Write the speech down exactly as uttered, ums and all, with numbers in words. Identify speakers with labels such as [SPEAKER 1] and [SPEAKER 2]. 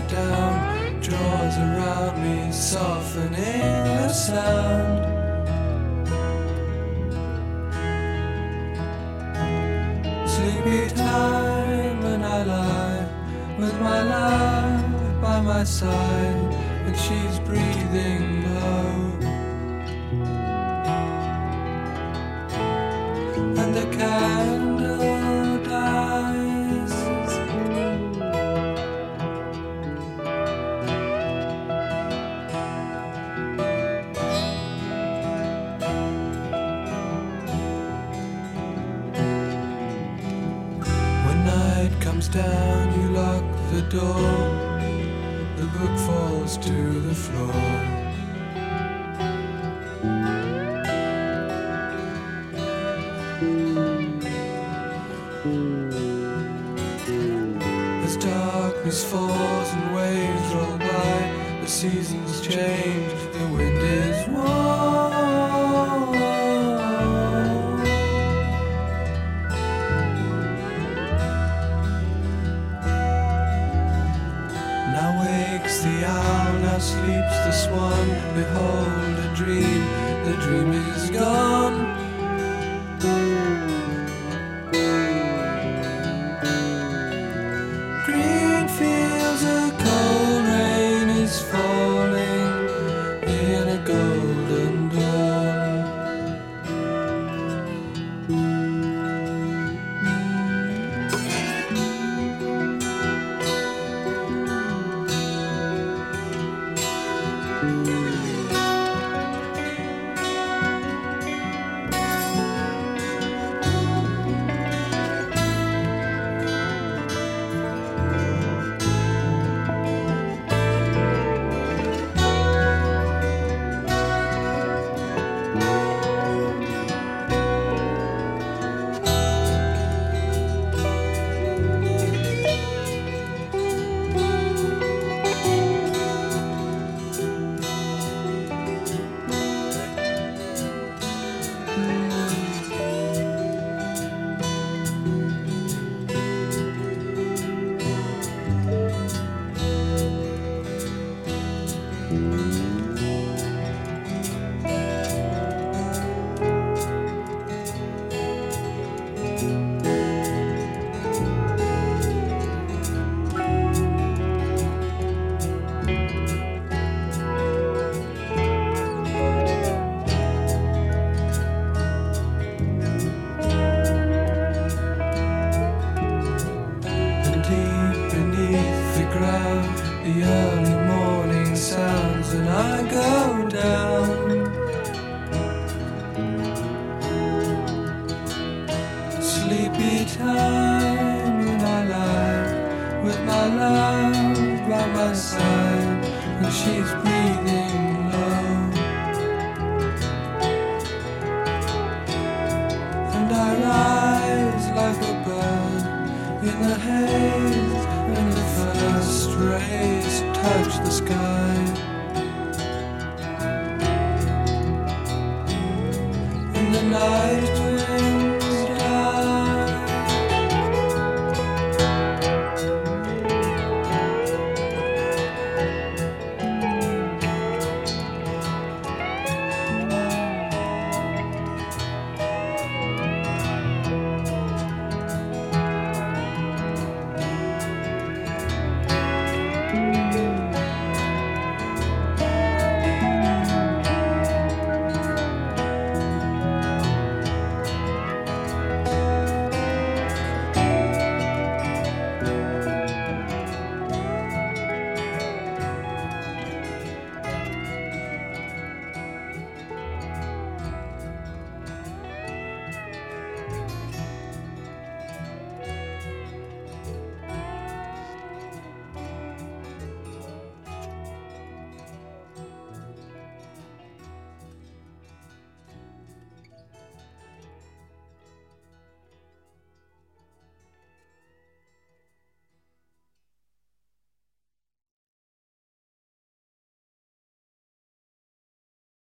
[SPEAKER 1] down, draws around me, softening the sound. Sleepy time and I lie with my love by my side, and she's breathing low. And the candle dies. When night comes down, you lock the door. The book falls to the floor. As darkness falls and waves roll by, the seasons change, the wind is warm. Now wakes the owl, now sleeps the swan. Behold a dream, the dream is gone. Green fields, a cold rain is falling in a golden dawn. The early morning sounds and I go down. Sleepy time and I lie with my love by my side, and she's breathing low. And I rise like a bird in the haze, and the first rays touch the sky. And the night